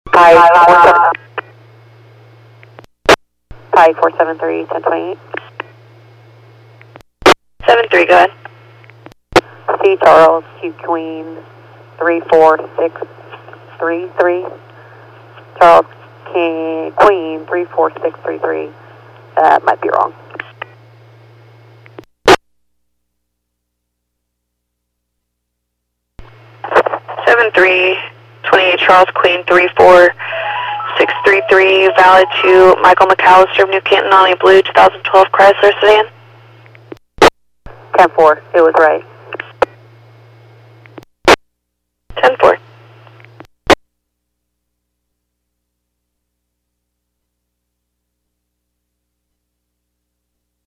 Pi 473, 1028. 73, go ahead. C Charles, Q Queen, 34633. Charles King, Queen, 34633. That might be wrong. Seven 328 Charles Queen 34633, valid to Michael McAllister of New Canton on a blue 2012 Chrysler sedan. 10-4, it was right.